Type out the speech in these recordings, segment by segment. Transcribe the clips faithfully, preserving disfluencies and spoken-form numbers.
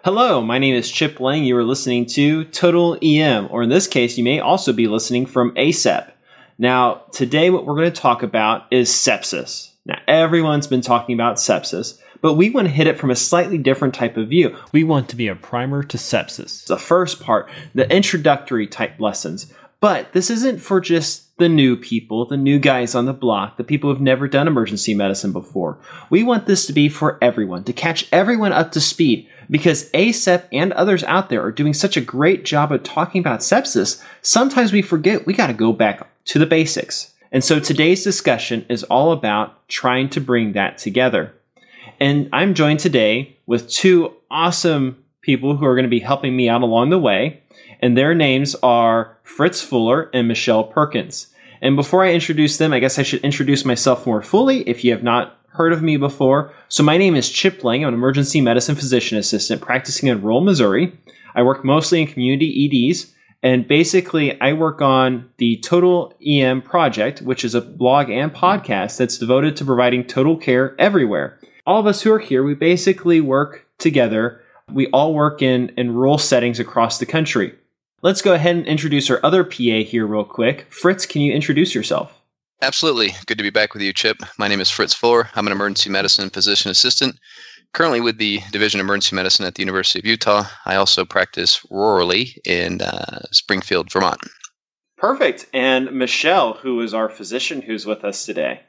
Hello, my name is Chip Lang. You are listening to Total E M, or in this case, you may also be listening from A S E P. Now, today what we're going to talk about is sepsis. Now, everyone's been talking about sepsis, but we want to hit it from a slightly different type of view. We want to be a primer to sepsis. The first part, the introductory type lessons. But this isn't for just the new people, the new guys on the block, the people who've never done emergency medicine before. We want this to be for everyone, to catch everyone up to speed, because A S E P and others out there are doing such a great job of talking about sepsis, sometimes we forget we got to go back to the basics. And so today's discussion is all about trying to bring that together. And I'm joined today with two awesome people who are going to be helping me out along the way. And their names are Fritz Fuller and Michelle Perkins. And before I introduce them, I guess I should introduce myself more fully if you have not heard of me before. So my name is Chip Lang. I'm an emergency medicine physician assistant practicing in rural Missouri. I work mostly in community E Ds. And basically, I work on the Total E M Project, which is a blog and podcast that's devoted to providing total care everywhere. All of us who are here, we basically work together. We all work in, in rural settings across the country. Let's go ahead and introduce our other P A here real quick. Fritz, can you introduce yourself? Absolutely. Good to be back with you, Chip. My name is Fritz Fuller. I'm an emergency medicine physician assistant, currently with the Division of Emergency Medicine at the University of Utah. I also practice rurally in uh, Springfield, Vermont. Perfect. And Michelle, who is our physician who's with us today.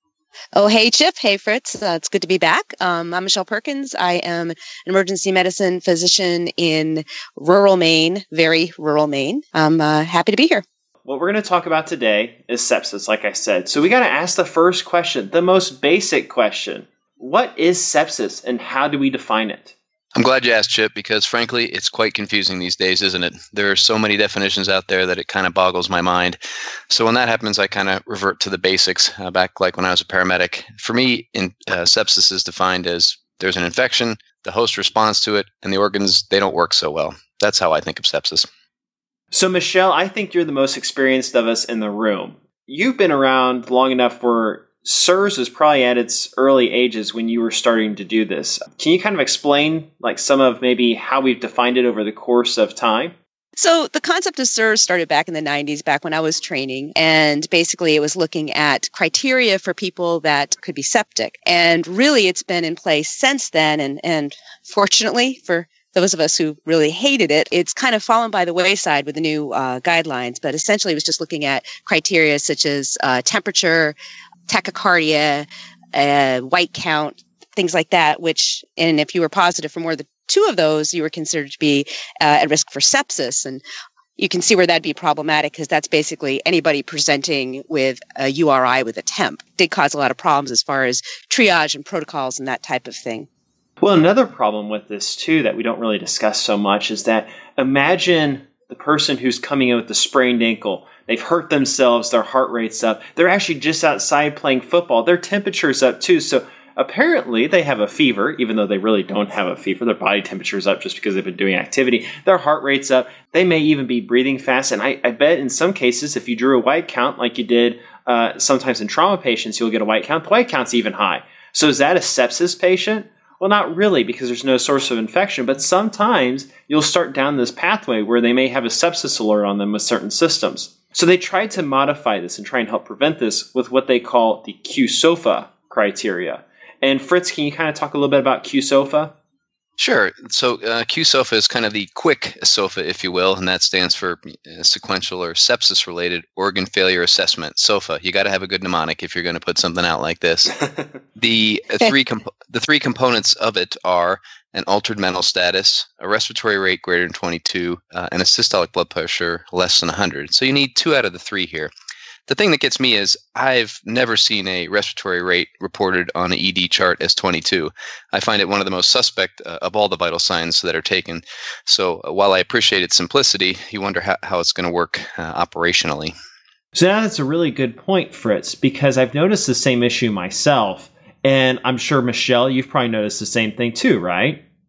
Oh, hey, Chip. Hey, Fritz. Uh, it's good to be back. Um, I'm Michelle Perkins. I am an emergency medicine physician in rural Maine, very rural Maine. I'm uh, happy to be here. What we're going to talk about today is sepsis, like I said. So we got to ask the first question, the most basic question. What is sepsis and how do we define it? I'm glad you asked, Chip, because frankly, it's quite confusing these days, isn't it? There are so many definitions out there that it kind of boggles my mind. So when that happens, I kind of revert to the basics, uh, back like when I was a paramedic. For me, in, uh, sepsis is defined as there's an infection, the host responds to it, and the organs, they don't work so well. That's how I think of sepsis. So Michelle, I think you're the most experienced of us in the room. You've been around long enough where SIRS was probably at its early ages when you were starting to do this. Can you kind of explain like some of maybe how we've defined it over the course of time? So the concept of SIRS started back in the nineties, back when I was training. And basically it was looking at criteria for people that could be septic. And really it's been in place since then. And, and fortunately for those of us who really hated it, it's kind of fallen by the wayside with the new uh, guidelines. But essentially it was just looking at criteria such as uh, temperature, tachycardia, uh, white count, things like that, which, and if you were positive for more than two of those, you were considered to be uh, at risk for sepsis. And you can see where that'd be problematic because that's basically anybody presenting with a U R I with a temp. It did cause a lot of problems as far as triage and protocols and that type of thing. Well, another problem with this too that we don't really discuss so much is that imagine the person who's coming in with the sprained ankle. They've hurt themselves, their heart rate's up. They're actually just outside playing football. Their temperature's up too. So apparently they have a fever, even though they really don't have a fever. Their body temperature's up just because they've been doing activity. Their heart rate's up. They may even be breathing fast. And I, I bet in some cases, if you drew a white count like you did uh, sometimes in trauma patients, you'll get a white count. The white count's even high. So is that a sepsis patient? Well, not really, because there's no source of infection, but sometimes you'll start down this pathway where they may have a sepsis alert on them with certain systems. So they tried to modify this and try and help prevent this with what they call the Q SOFA criteria. And Fritz, can you kind of talk a little bit about Q SOFA? Sure. So uh, Q SOFA is kind of the quick SOFA, if you will, and that stands for uh, sequential or sepsis-related organ failure assessment. SOFA. You got to have a good mnemonic if you're going to put something out like this. the uh, three comp- the three components of it are an altered mental status, a respiratory rate greater than twenty-two, uh, and a systolic blood pressure less than one hundred. So you need two out of the three here. The thing that gets me is I've never seen a respiratory rate reported on an E D chart as twenty-two. I find it one of the most suspect uh, of all the vital signs that are taken. So uh, while I appreciate its simplicity, you wonder how, how it's going to work uh, operationally. So now that's a really good point, Fritz, because I've noticed the same issue myself. And I'm sure, Michelle, you've probably noticed the same thing too, right?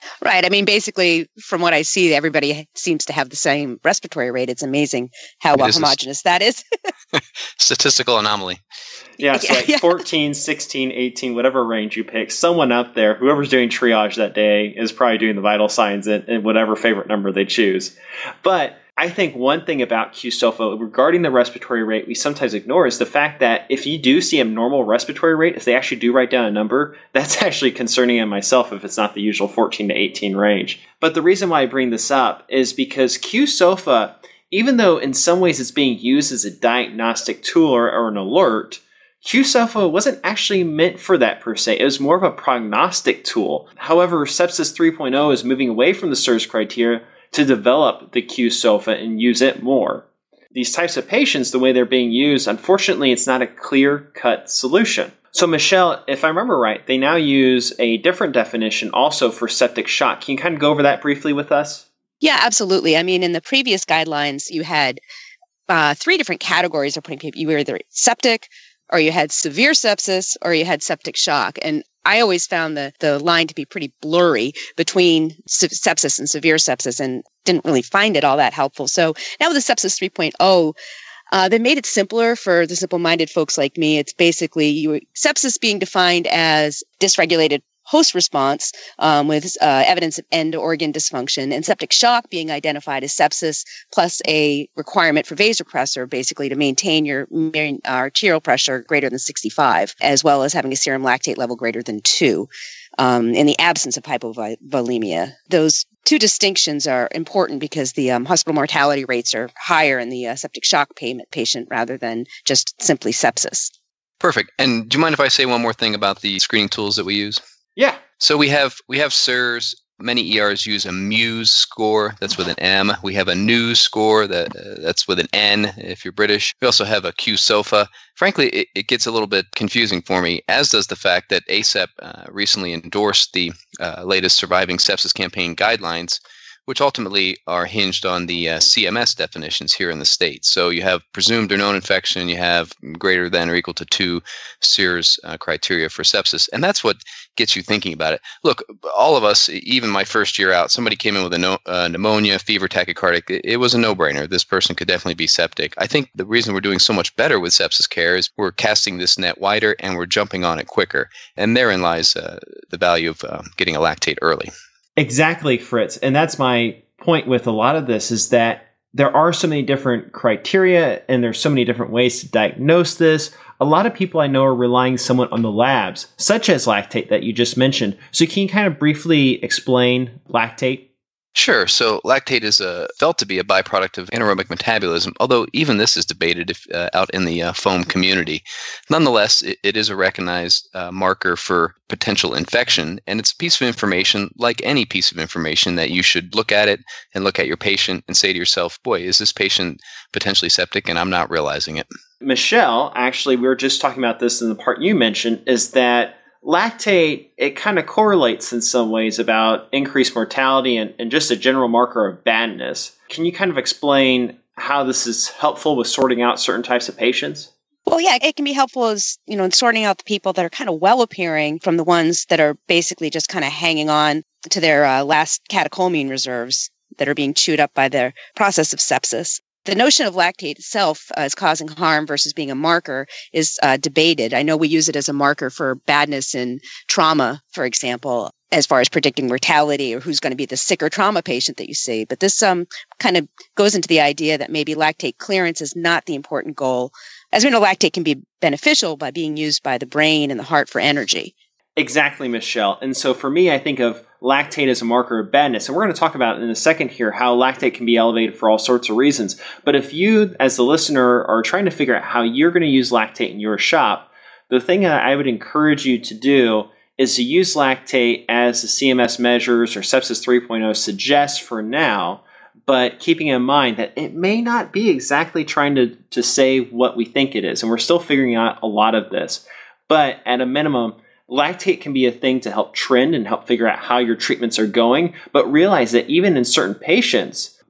Right. I mean, basically, from what I see, everybody seems to have the same respiratory rate. It's amazing how uh, homogenous that is. Statistical anomaly. Yeah, so like fourteen, sixteen, eighteen, whatever range you pick, someone up there, whoever's doing triage that day, is probably doing the vital signs in, in whatever favorite number they choose. But I think one thing about Qsopha regarding the respiratory rate we sometimes ignore is the fact that if you do see a normal respiratory rate, if they actually do write down a number, that's actually concerning in myself if it's not the usual fourteen to eighteen range. But the reason why I bring this up is because Qsopha, even though in some ways it's being used as a diagnostic tool or, or an alert, Qsopha wasn't actually meant for that per se. It was more of a prognostic tool. However, Sepsis three point oh is moving away from the S I R S criteria to develop the Qsopha and use it more. These types of patients, the way they're being used, unfortunately, it's not a clear-cut solution. So, Michelle, if I remember right, they now use a different definition also for septic shock. Can you kind of go over that briefly with us? Yeah, absolutely. I mean, in the previous guidelines, you had uh, three different categories of putting people. You were either septic, or you had severe sepsis, or you had septic shock. And I always found the, the line to be pretty blurry between sepsis and severe sepsis and didn't really find it all that helpful. So now with the Sepsis three point oh, uh, they made it simpler for the simple-minded folks like me. It's basically you, sepsis being defined as dysregulated host response um, with uh, evidence of end organ dysfunction, and septic shock being identified as sepsis plus a requirement for vasopressor, basically to maintain your arterial pressure greater than sixty-five, as well as having a serum lactate level greater than two um, in the absence of hypovolemia. Those two distinctions are important because the um, hospital mortality rates are higher in the uh, septic shock payment patient rather than just simply sepsis. Perfect. And do you mind if I say one more thing about the screening tools that we use? Yeah. So we have we have S I R S. Many E Rs use a Muse score. That's with an M. We have a News score that uh, that's with an N if you're British. We also have a Qsopha. Frankly, it, it gets a little bit confusing for me, as does the fact that A C E P uh, recently endorsed the uh, latest Surviving Sepsis Campaign guidelines, which ultimately are hinged on the uh, C M S definitions here in the States. So you have presumed or known infection, you have greater than or equal to two S I R S uh, criteria for sepsis. And that's what gets you thinking about it. Look, all of us, even my first year out, somebody came in with a no, uh, pneumonia, fever, tachycardic. It, it was a no-brainer. This person could definitely be septic. I think the reason we're doing so much better with sepsis care is we're casting this net wider and we're jumping on it quicker. And therein lies uh, the value of uh, getting a lactate early. Exactly, Fritz. And that's my point with a lot of this is that there are so many different criteria and there's so many different ways to diagnose this. A lot of people I know are relying somewhat on the labs, such as lactate that you just mentioned. So can you kind of briefly explain lactate? Sure. So lactate is uh, felt to be a byproduct of anaerobic metabolism, although even this is debated if, uh, out in the uh, foam community. Nonetheless, it, it is a recognized uh, marker for potential infection, and it's a piece of information, like any piece of information, that you should look at it and look at your patient and say to yourself, boy, is this patient potentially septic and I'm not realizing it? Michelle, actually, we were just talking about this in the part you mentioned, is that lactate, it kind of correlates in some ways about increased mortality and, and just a general marker of badness. Can you kind of explain how this is helpful with sorting out certain types of patients? Well, yeah, it can be helpful as, you know, in sorting out the people that are kind of well appearing from the ones that are basically just kind of hanging on to their uh, last catecholamine reserves that are being chewed up by the process of sepsis. The notion of lactate itself uh, as causing harm versus being a marker is uh, debated. I know we use it as a marker for badness in trauma, for example, as far as predicting mortality or who's going to be the sicker trauma patient that you see. But this um, kind of goes into the idea that maybe lactate clearance is not the important goal. As we know, lactate can be beneficial by being used by the brain and the heart for energy. Exactly, Michelle. And so for me, I think of lactate as a marker of badness. And we're going to talk about in a second here how lactate can be elevated for all sorts of reasons. But if you, as the listener, are trying to figure out how you're going to use lactate in your shop, the thing that I would encourage you to do is to use lactate as the C M S measures or Sepsis three point oh suggests for now, but keeping in mind that it may not be exactly trying to, to say what we think it is. And we're still figuring out a lot of this. But at a minimum, lactate can be a thing to help trend and help figure out how your treatments are going, but realize that even in certain patients,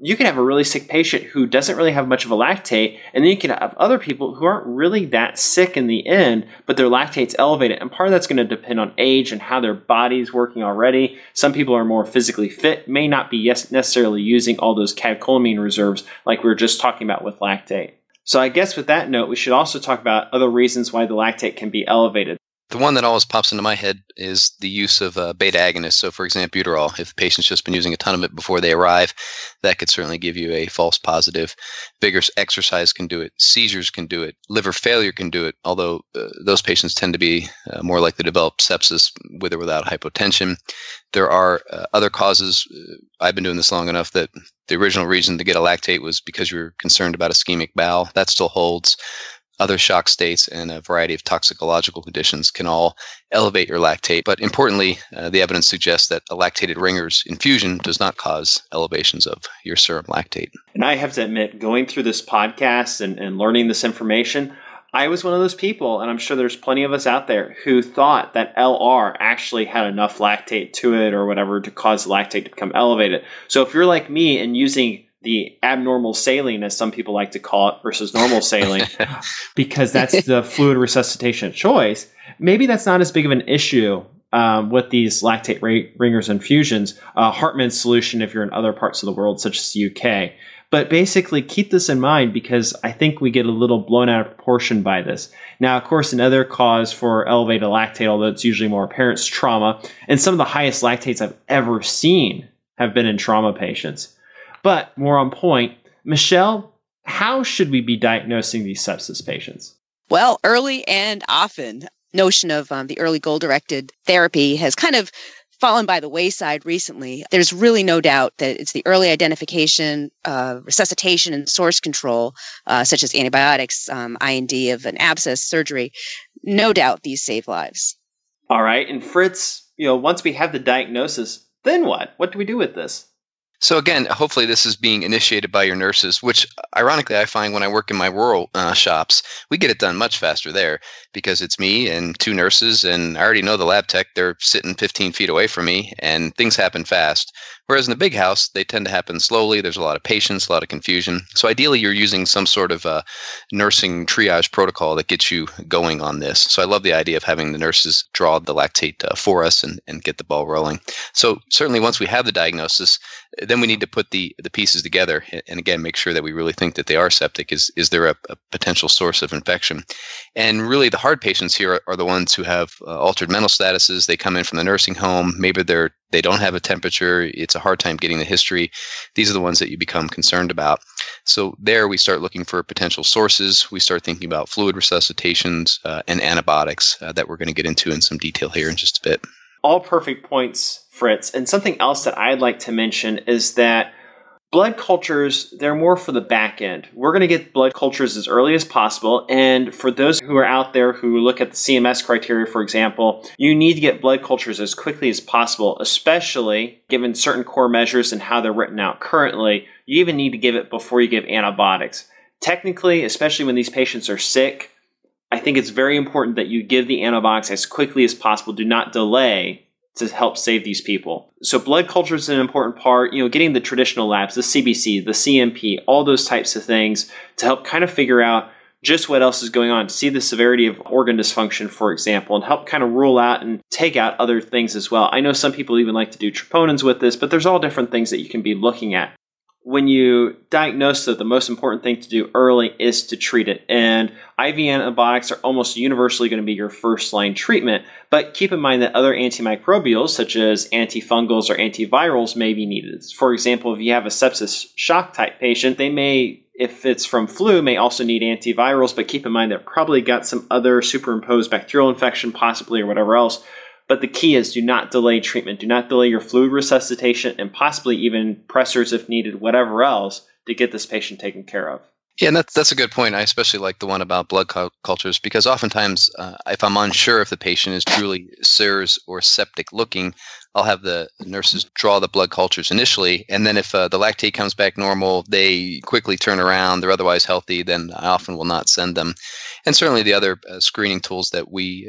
you can have a really sick patient who doesn't really have much of a lactate, and then you can have other people who aren't really that sick in the end, but their lactate's elevated. And part of that's going to depend on age and how their body's working already. Some people are more physically fit, may not be yes, necessarily using all those catecholamine reserves like we were just talking about with lactate. So I guess with that note, we should also talk about other reasons why the lactate can be elevated. The one that always pops into my head is the use of uh, beta agonists. So, for example, albuterol. If the patient's just been using a ton of it before they arrive, that could certainly give you a false positive. Vigorous exercise can do it. Seizures can do it. Liver failure can do it, although uh, those patients tend to be uh, more likely to develop sepsis with or without hypotension. There are uh, other causes. Uh, I've been doing this long enough that the original reason to get a lactate was because you were concerned about ischemic bowel. That still holds. Other shock states and a variety of toxicological conditions can all elevate your lactate. But importantly, uh, the evidence suggests that a lactated Ringer's infusion does not cause elevations of your serum lactate. And I have to admit, going through this podcast and, and learning this information, I was one of those people, and I'm sure there's plenty of us out there who thought that L R actually had enough lactate to it or whatever to cause the lactate to become elevated. So if you're like me and using the abnormal saline, as some people like to call it, versus normal saline, because that's the fluid resuscitation choice, maybe that's not as big of an issue um, with these lactate ra- Ringer's infusions. Uh, Hartmann's solution if you're in other parts of the world, such as the U K. But basically, keep this in mind because I think we get a little blown out of proportion by this. Now, of course, another cause for elevated lactate, although it's usually more apparent, is trauma. And some of the highest lactates I've ever seen have been in trauma patients. But more on point, Michelle, how should we be diagnosing these sepsis patients? Well, early and often. Notion of um, the early goal-directed therapy has kind of fallen by the wayside recently. There's really no doubt that it's the early identification, uh, resuscitation, and source control, uh, such as antibiotics, um, I N D of an abscess, surgery. No doubt these save lives. All right. And Fritz, you know, once we have the diagnosis, then what? What do we do with this? So again, hopefully this is being initiated by your nurses, which ironically I find when I work in my rural uh, shops, we get it done much faster there because it's me and two nurses and I already know the lab tech. They're sitting fifteen feet away from me and things happen fast. Whereas in the big house, they tend to happen slowly. There's a lot of patience, a lot of confusion. So ideally, you're using some sort of uh, nursing triage protocol that gets you going on this. So I love the idea of having the nurses draw the lactate uh, for us and, and get the ball rolling. So certainly once we have the diagnosis, then we need to put the, the pieces together and again, make sure that we really think that they are septic. Is, is there a, a potential source of infection? And really the hard patients here are, are the ones who have uh, altered mental statuses. They come in from the nursing home. Maybe they're They don't have a temperature. It's a hard time getting the history. These are the ones that you become concerned about. So there we start looking for potential sources. We start thinking about fluid resuscitations uh, and antibiotics uh, that we're going to get into in some detail here in just a bit. All perfect points, Fritz. And something else that I'd like to mention is that blood cultures, they're more for the back end. We're going to get blood cultures as early as possible. And for those who are out there who look at the C M S criteria, for example, you need to get blood cultures as quickly as possible, especially given certain core measures and how they're written out currently. You even need to give it before you give antibiotics. Technically, especially when these patients are sick, I think it's very important that you give the antibiotics as quickly as possible. Do not delay to help save these people. So blood culture is an important part, you know, getting the traditional labs, the C B C, the C M P, all those types of things to help kind of figure out just what else is going on, see the severity of organ dysfunction, for example, and help kind of rule out and take out other things as well. I know some people even like to do troponins with this, but there's all different things that you can be looking at. When you diagnose that, the most important thing to do early is to treat it. And I V antibiotics are almost universally going to be your first line treatment. But keep in mind that other antimicrobials, such as antifungals or antivirals, may be needed. For example, if you have a sepsis shock type patient, they may, if it's from flu, may also need antivirals. But keep in mind they've probably got some other superimposed bacterial infection, possibly, or whatever else. But the key is do not delay treatment. Do not delay your fluid resuscitation and possibly even pressors if needed, whatever else, to get this patient taken care of. Yeah, and that's, that's a good point. I especially like the one about blood cu- cultures because oftentimes uh, if I'm unsure if the patient is truly S I R S or septic looking, I'll have the nurses draw the blood cultures initially. And then if uh, the lactate comes back normal, they quickly turn around, they're otherwise healthy, then I often will not send them. And certainly the other uh, screening tools that we uh,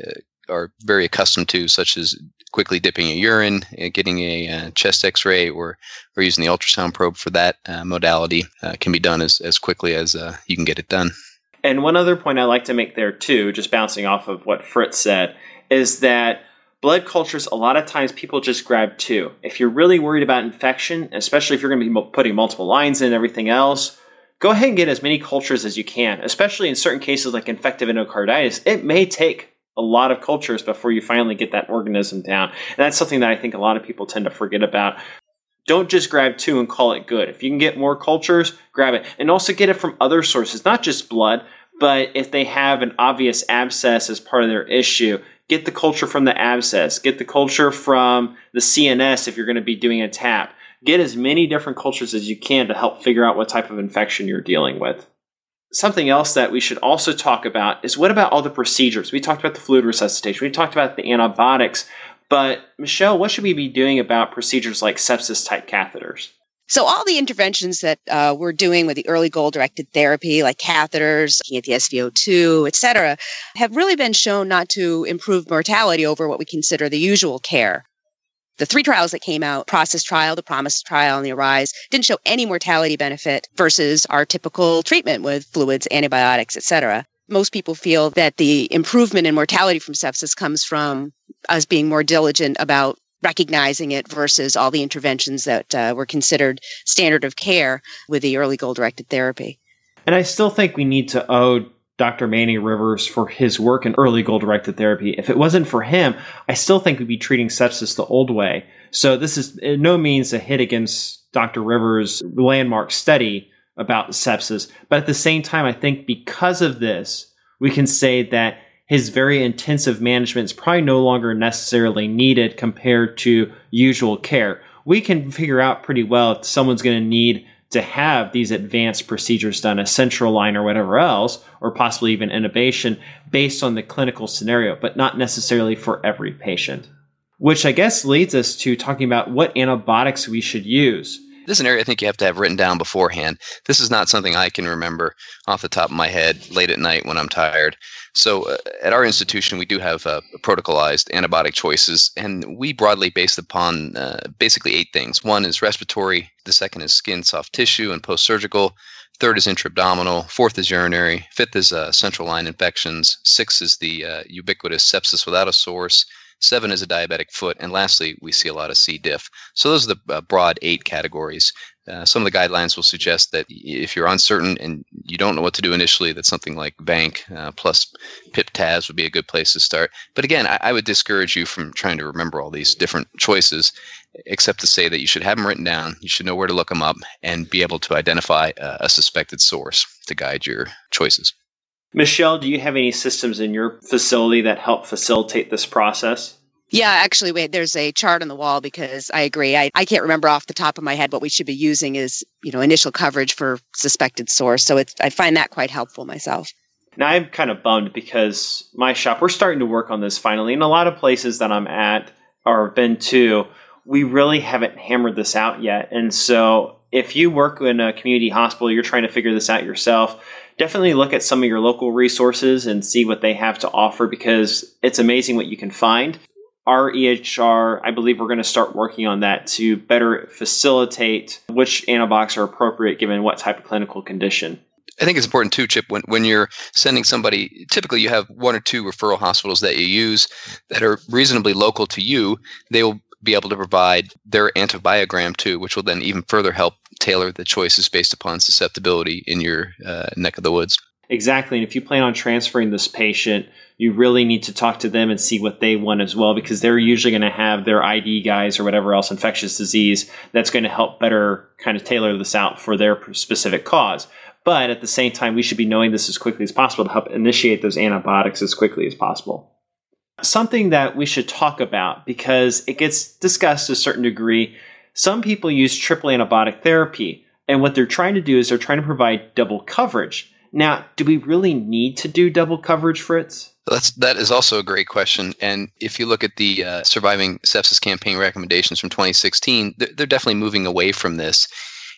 are very accustomed to, such as quickly dipping a urine, uh, getting a uh, chest X-ray, or or using the ultrasound probe for that uh, modality uh, can be done as, as quickly as uh, you can get it done. And one other point I'd like to make there too, just bouncing off of what Fritz said, is that blood cultures, a lot of times people just grab two. If you're really worried about infection, especially if you're going to be putting multiple lines in and everything else, go ahead and get as many cultures as you can, especially in certain cases like infective endocarditis. It may take a lot of cultures before you finally get that organism down. And that's something that I think a lot of people tend to forget about. Don't just grab two and call it good. If you can get more cultures, grab it. And also get it from other sources, not just blood, but if they have an obvious abscess as part of their issue, get the culture from the abscess. Get the culture from the C N S if you're going to be doing a tap. Get as many different cultures as you can to help figure out what type of infection you're dealing with. Something else that we should also talk about is what about all the procedures? We talked about the fluid resuscitation. We talked about the antibiotics. But Michelle, what should we be doing about procedures like sepsis-type catheters? So all the interventions that uh, we're doing with the early goal-directed therapy, like catheters, looking at the S V O two, et cetera, have really been shown not to improve mortality over what we consider the usual care. The three trials that came out, PROCESS trial, the PROMISE trial, and the ARISE, didn't show any mortality benefit versus our typical treatment with fluids, antibiotics, et cetera. Most people feel that the improvement in mortality from sepsis comes from us being more diligent about recognizing it versus all the interventions that uh, were considered standard of care with the early goal-directed therapy. And I still think we need to owe Doctor Manny Rivers for his work in early goal-directed therapy. If it wasn't for him, I still think we'd be treating sepsis the old way. So this is in no means a hit against Doctor Rivers' landmark study about sepsis. But at the same time, I think because of this, we can say that his very intensive management is probably no longer necessarily needed compared to usual care. We can figure out pretty well if someone's going to need to have these advanced procedures done, a central line or whatever else, or possibly even intubation based on the clinical scenario, but not necessarily for every patient. Which I guess leads us to talking about what antibiotics we should use. This is an area I think you have to have written down beforehand. This is not something I can remember off the top of my head late at night when I'm tired. So uh, at our institution, we do have uh, protocolized antibiotic choices, and we broadly base upon uh, basically eight things. One is respiratory. The second is skin, soft tissue, and post-surgical. Third is intra-abdominal. Fourth is urinary. Fifth is uh, central line infections. Sixth is the uh, ubiquitous sepsis without a source. Seven is a diabetic foot. And lastly, we see a lot of C. diff. So those are the uh, broad eight categories. Uh, some of the guidelines will suggest that if you're uncertain and you don't know what to do initially, that something like Vanc uh, plus P I P T A Z would be a good place to start. But again, I, I would discourage you from trying to remember all these different choices, except to say that you should have them written down, you should know where to look them up, and be able to identify uh, a suspected source to guide your choices. Michelle, do you have any systems in your facility that help facilitate this process? Yeah, actually, wait, there's a chart on the wall because I agree. I, I can't remember off the top of my head what we should be using is, you know, initial coverage for suspected source. So it's, I find that quite helpful myself. Now, I'm kind of bummed because my shop, we're starting to work on this finally. And a lot of places that I'm at or been to, we really haven't hammered this out yet. And so if you work in a community hospital, you're trying to figure this out yourself, definitely look at some of your local resources and see what they have to offer because it's amazing what you can find. Our E H R, I believe we're going to start working on that to better facilitate which antibiotics are appropriate given what type of clinical condition. I think it's important too, Chip, when, when you're sending somebody, typically you have one or two referral hospitals that you use that are reasonably local to you. They will be able to provide their antibiogram too, which will then even further help tailor the choices based upon susceptibility in your uh, neck of the woods. Exactly. And if you plan on transferring this patient, you really need to talk to them and see what they want as well, because they're usually going to have their I D guys or whatever else, infectious disease, that's going to help better kind of tailor this out for their specific cause. But at the same time, we should be knowing this as quickly as possible to help initiate those antibiotics as quickly as possible. Something that we should talk about, because it gets discussed to a certain degree, some people use triple antibiotic therapy, and what they're trying to do is they're trying to provide double coverage. Now, do we really need to do double coverage, Fritz? That's, that is also a great question. And if you look at the uh, Surviving Sepsis Campaign recommendations from twenty sixteen, they're, they're definitely moving away from this.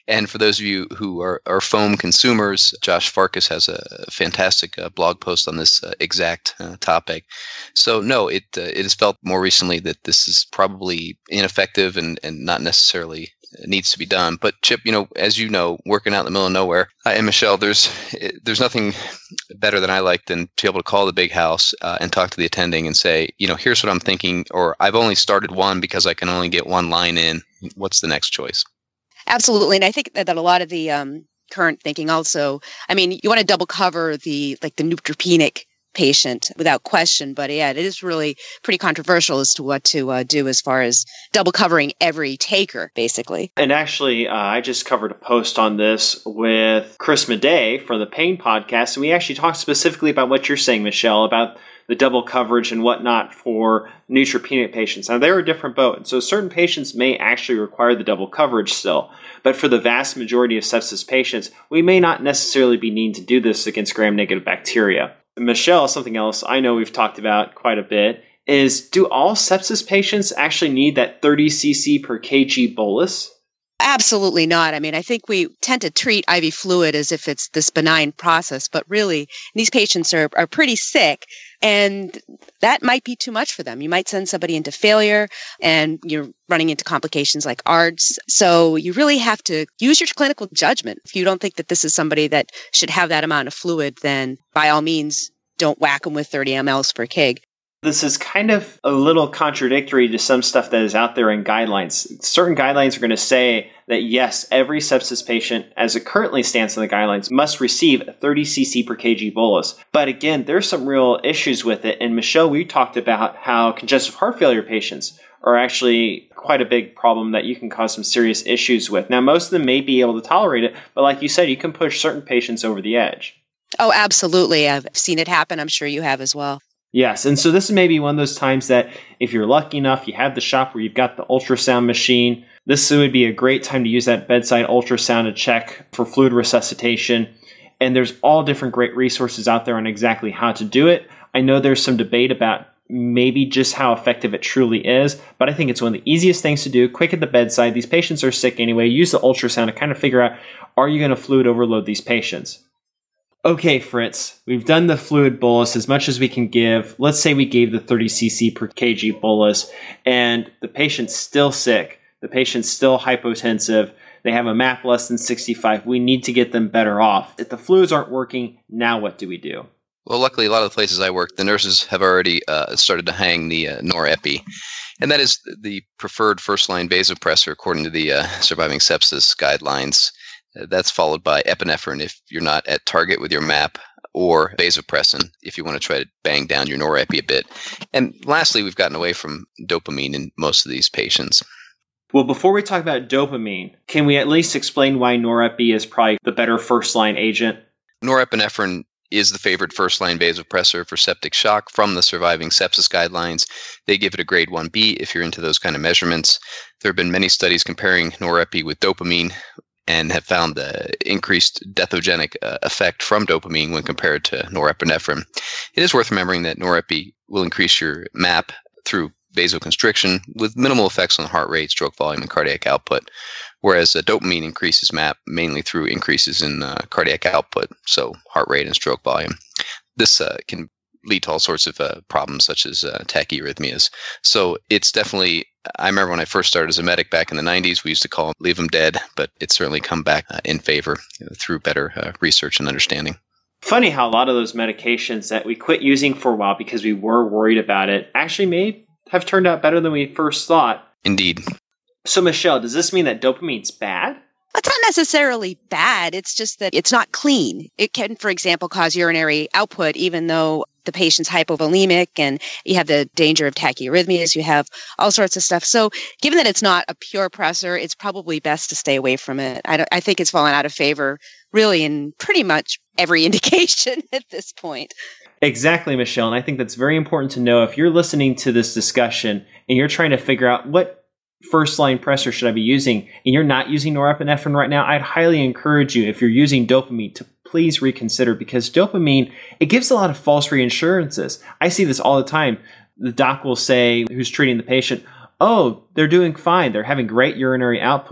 And for those of you who are, are foam consumers, Josh Farkas has a fantastic uh, blog post on this uh, exact uh, topic. So no, it uh, it has felt more recently that this is probably ineffective and, and not necessarily needs to be done. But Chip, you know, as you know, working out in the middle of nowhere, uh, and Michelle, there's there's nothing better than I like than to be able to call the big house uh, and talk to the attending and say, you know, here's what I'm thinking, or I've only started one because I can only get one line in. What's the next choice? Absolutely. And I think that, that a lot of the um, current thinking also, I mean, you want to double cover the like the neutropenic patient without question. But yeah, it is really pretty controversial as to what to uh, do as far as double covering every taker, basically. And actually, uh, I just covered a post on this with Chris Madej from the Pain Podcast. And we actually talked specifically about what you're saying, Michelle, about the double coverage and whatnot for neutropenic patients. Now, they're a different boat. And so certain patients may actually require the double coverage still. But for the vast majority of sepsis patients, we may not necessarily be needing to do this against gram-negative bacteria. Michelle, something else I know we've talked about quite a bit is, do all sepsis patients actually need that thirty cc per kg bolus? Absolutely not. I mean, I think we tend to treat I V fluid as if it's this benign process, but really these patients are, are pretty sick, and that might be too much for them. You might send somebody into failure and you're running into complications like A R D S. So you really have to use your clinical judgment. If you don't think that this is somebody that should have that amount of fluid, then by all means, don't whack them with thirty milliliters per kg. This is kind of a little contradictory to some stuff that is out there in guidelines. Certain guidelines are going to say that, yes, every sepsis patient, as it currently stands in the guidelines, must receive a thirty cc per kg bolus. But again, there's some real issues with it. And Michelle, we talked about how congestive heart failure patients are actually quite a big problem that you can cause some serious issues with. Now, most of them may be able to tolerate it, but like you said, you can push certain patients over the edge. Oh, absolutely. I've seen it happen. I'm sure you have as well. Yes, and so this is maybe one of those times that if you're lucky enough, you have the shop where you've got the ultrasound machine, this would be a great time to use that bedside ultrasound to check for fluid resuscitation. And there's all different great resources out there on exactly how to do it. I know there's some debate about maybe just how effective it truly is, but I think it's one of the easiest things to do, quick at the bedside. These patients are sick anyway. Use the ultrasound to kind of figure out, are you going to fluid overload these patients? Okay, Fritz, we've done the fluid bolus as much as we can give. Let's say we gave the thirty cc per kg bolus and the patient's still sick. The patient's still hypotensive. They have a M A P less than sixty-five. We need to get them better off. If the fluids aren't working, now what do we do? Well, luckily, a lot of the places I work, the nurses have already uh, started to hang the uh, norepi. And that is the preferred first-line vasopressor according to the uh, surviving sepsis guidelines. That's followed by epinephrine if you're not at target with your M A P, or vasopressin if you want to try to bang down your norepi a bit. And lastly, we've gotten away from dopamine in most of these patients. Well, before we talk about dopamine, can we at least explain why norepi is probably the better first-line agent? Norepinephrine is the favored first-line vasopressor for septic shock from the surviving sepsis guidelines. They give it a grade one B if you're into those kind of measurements. There have been many studies comparing norepi with dopamine and have found the increased deathogenic uh, effect from dopamine when compared to norepinephrine. It is worth remembering that norepi will increase your M A P through vasoconstriction with minimal effects on heart rate, stroke volume, and cardiac output, whereas uh, dopamine increases M A P mainly through increases in uh, cardiac output, so heart rate and stroke volume. This uh, can lead to all sorts of uh, problems such as uh, tachyarrhythmias. So it's definitely, I remember when I first started as a medic back in the nineties, we used to call them leave them dead, but it's certainly come back uh, in favor uh, through better uh, research and understanding. Funny how a lot of those medications that we quit using for a while because we were worried about it actually may have turned out better than we first thought. Indeed. So Michelle, does this mean that dopamine's bad? It's not necessarily bad. It's just that it's not clean. It can, for example, cause urinary output, even though the patient's hypovolemic and you have the danger of tachyarrhythmias, you have all sorts of stuff. So given that it's not a pure pressor, it's probably best to stay away from it. I, don't, I think it's fallen out of favor really in pretty much every indication at this point. Exactly, Michelle. And I think that's very important to know. If you're listening to this discussion and you're trying to figure out what first-line pressor should I be using, and you're not using norepinephrine right now, I'd highly encourage you, if you're using dopamine, to please reconsider, because dopamine, it gives a lot of false reassurances. I see this all the time. The doc will say, who's treating the patient, oh, they're doing fine. They're having great urinary output.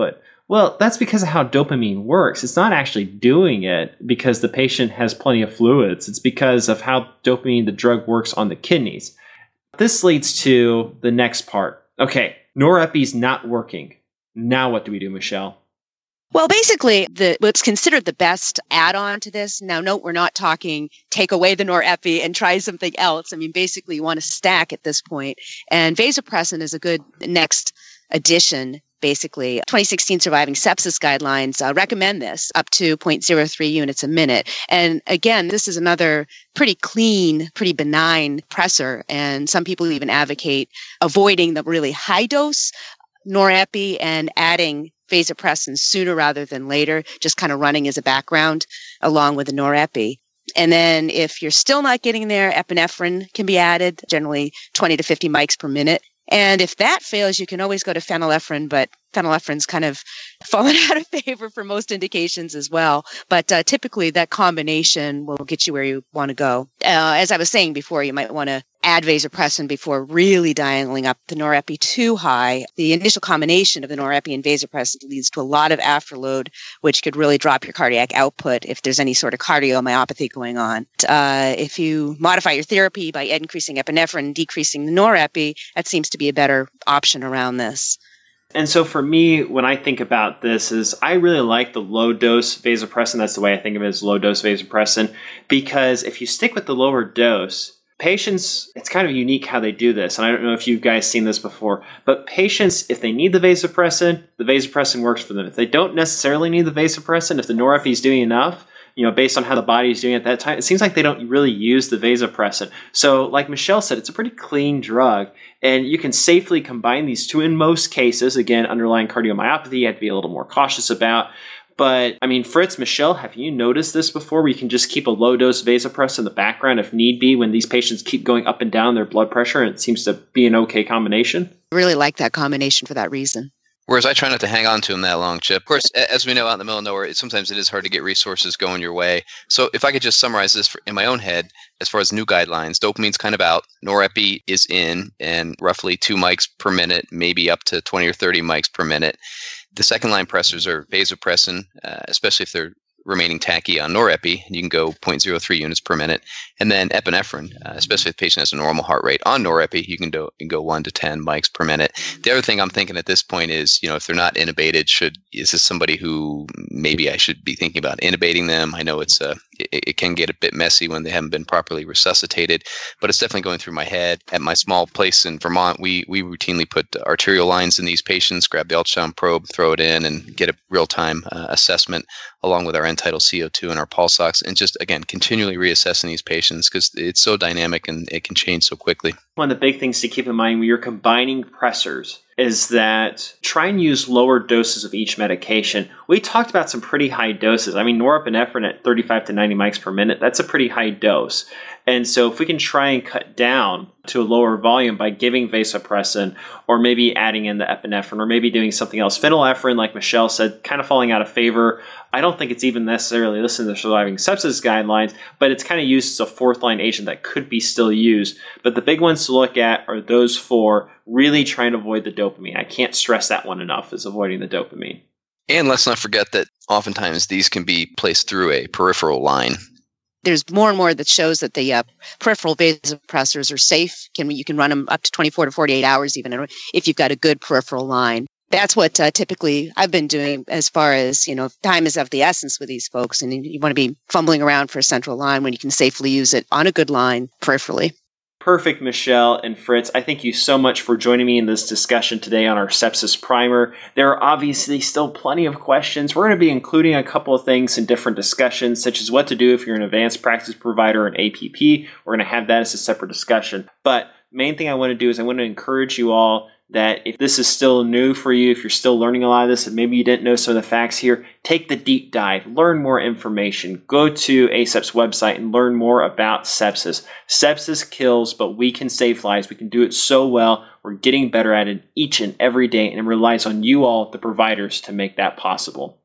Well, that's because of how dopamine works. It's not actually doing it because the patient has plenty of fluids. It's because of how dopamine, the drug, works on the kidneys. This leads to the next part. Okay, norepi's not working. Now what do we do, Michelle? Well, basically, the what's considered the best add-on to this, now note we're not talking take away the norepi and try something else. I mean, basically you want to stack at this point. And vasopressin is a good next addition. Basically, twenty sixteen Surviving Sepsis Guidelines uh, recommend this up to zero point zero three units a minute. And again, this is another pretty clean, pretty benign pressor. And some people even advocate avoiding the really high dose norepi and adding vasopressin sooner rather than later, just kind of running as a background along with the norepi. And then if you're still not getting there, epinephrine can be added, generally twenty to fifty mics per minute. And if that fails, you can always go to phenylephrine, but phenylephrina's kind of fallen out of favor for most indications as well. But uh, typically that combination will get you where you want to go. Uh, as I was saying before, you might want to add vasopressin before really dialing up the norepi too high. The initial combination of the norepi and vasopressin leads to a lot of afterload, which could really drop your cardiac output if there's any sort of cardiomyopathy going on. Uh, if you modify your therapy by increasing epinephrine and decreasing the norepi, that seems to be a better option around this. And so for me, when I think about this, is I really like the low dose vasopressin. That's the way I think of it, as low dose vasopressin, because if you stick with the lower dose, patients, it's kind of unique how they do this. And I don't know if you guys seen this before, but patients, if they need the vasopressin, the vasopressin works for them. If they don't necessarily need the vasopressin, if the norepi is doing enough, you know, based on how the body is doing at that time, it seems like they don't really use the vasopressin. So like Michelle said, it's a pretty clean drug, and you can safely combine these two in most cases. Again, underlying cardiomyopathy, you have to be a little more cautious about. But, I mean, Fritz, Michelle, have you noticed this before, where you can just keep a low-dose vasopressin in the background if need be when these patients keep going up and down their blood pressure, and it seems to be an okay combination? I really like that combination for that reason. Whereas I try not to hang on to them that long, Chip. Of course, as we know, out in the middle of nowhere, it, sometimes it is hard to get resources going your way. So if I could just summarize this for, in my own head, as far as new guidelines, dopamine's kind of out, norepi is in, and roughly two mics per minute, maybe up to twenty or thirty mics per minute. The second line pressors are vasopressin, uh, especially if they're remaining tacky on norepi. You can go zero point zero three units per minute. And then epinephrine, uh, especially if the patient has a normal heart rate on norepi, you can, do, you can go one to ten mics per minute. The other thing I'm thinking at this point is, you know, if they're not intubated, should is this somebody who maybe I should be thinking about intubating them? I know it's uh, it, it can get a bit messy when they haven't been properly resuscitated, but it's definitely going through my head. At my small place in Vermont, we we routinely put arterial lines in these patients, grab the ultrasound probe, throw it in, and get a real-time uh, assessment along with our end-tidal C O two and our pulse ox, and just, again, continually reassessing these patients because it's so dynamic and it can change so quickly. One of the big things to keep in mind when you're combining pressors is that try and use lower doses of each medication. We talked about some pretty high doses. I mean, norepinephrine at thirty-five to ninety mics per minute, that's a pretty high dose. And so if we can try and cut down to a lower volume by giving vasopressin, or maybe adding in the epinephrine, or maybe doing something else. Phenylephrine, like Michelle said, kind of falling out of favor. I don't think it's even necessarily listed in the Surviving Sepsis Guidelines, but it's kind of used as a fourth line agent that could be still used. But the big ones to look at are those four, really trying to avoid the dopamine. I can't stress that one enough, is avoiding the dopamine. And let's not forget that oftentimes these can be placed through a peripheral line. There's more and more that shows that the uh, peripheral vasopressors are safe. Can you can run them up to twenty-four to forty-eight hours even if you've got a good peripheral line. That's what uh, typically I've been doing as far as, you know, time is of the essence with these folks, and you want to be fumbling around for a central line when you can safely use it on a good line peripherally. Perfect, Michelle and Fritz. I thank you so much for joining me in this discussion today on our sepsis primer. There are obviously still plenty of questions. We're going to be including a couple of things in different discussions, such as what to do if you're an advanced practice provider or an A P P. We're going to have that as a separate discussion. But main thing I want to do is I want to encourage you all that if this is still new for you, if you're still learning a lot of this and maybe you didn't know some of the facts here, take the deep dive, learn more information, go to A C E P's website and learn more about sepsis. Sepsis kills, but we can save lives. We can do it so well. We're getting better at it each and every day, and it relies on you all, the providers, to make that possible.